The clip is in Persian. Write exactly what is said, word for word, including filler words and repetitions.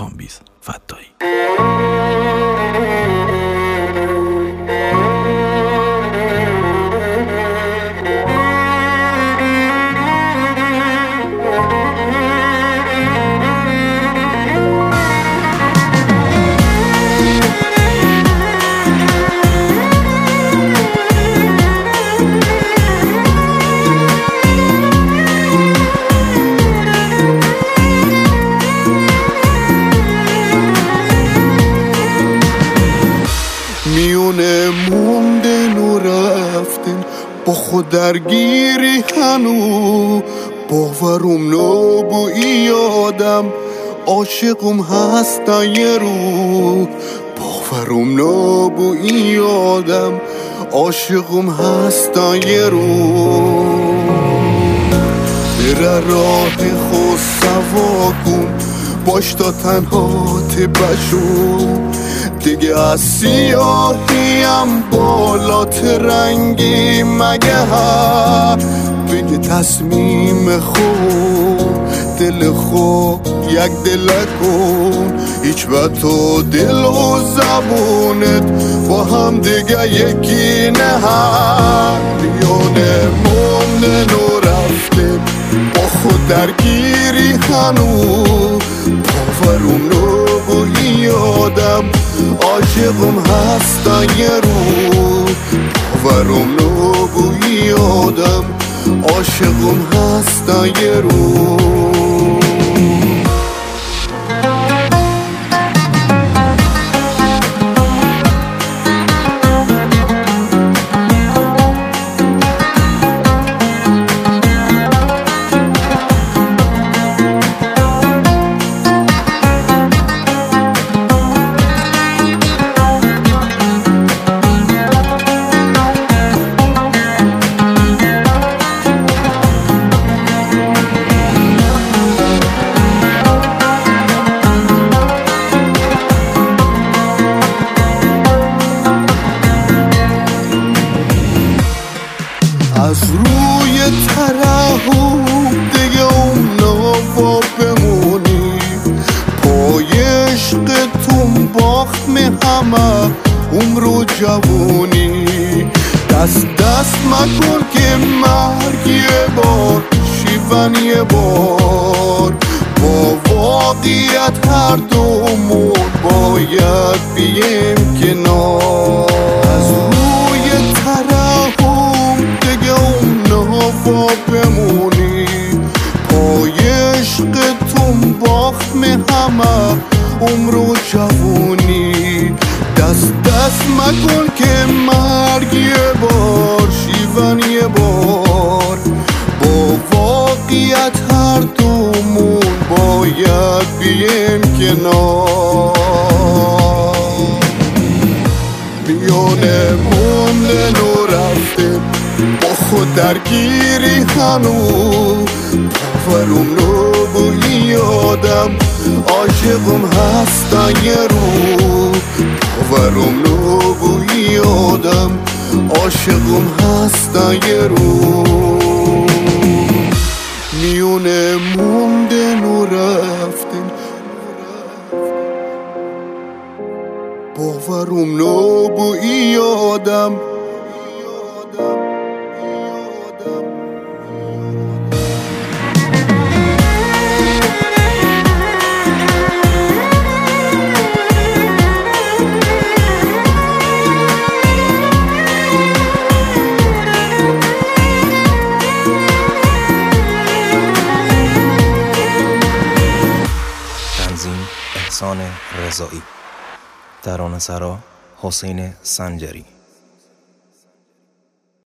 کامبیز فتایی. میونه موندن و رفتن با خود درگیری هنو، باورم نبوی آدم عاشقم هستن یه رو، باورم نبوی آدم عاشقم هستن یه رو. بره راه خود سوا کن باش تا تنها تبشو، دیگه از سیاهیم بالات رنگی مگه ها، بگه تصمیم خوب دل خوب یک دل کن، هیچ وقت تو دل و زبونت با هم دیگه یکی نه. بیانه موندن و رفته با خود درگیری هنو، باورم نبوی آدم عاشقم هستن یه رو، باورم نبوی آدم عاشقم هستن یه رو. از روی ترحم دیگه اون نوا بمونی، پای عشقتون باخت می همه عمر و جوونی، دست دست مکن که مرگ یه بار شیون یه بار، با واقعیت هر دومون باید بیم کنار. از روی ترحم دیگه اون نوا بمونی، پای عشقتون باخت می همه عمر و جوونی، دست دست مکن که مرگ یه بار شیون یه بار، با واقعیت هر دومون باید بیم کنار. بیانه موندن و رفته با خود درگیری هنو، باورم نبوی آدم عاشقم هستن یه رو، باورم نبوی آدم عاشقم هستن یه رو. میونه موندن و رفتن باورم نبوی آدم احسان رضایی، ترانه‌سرا حسین سنجری.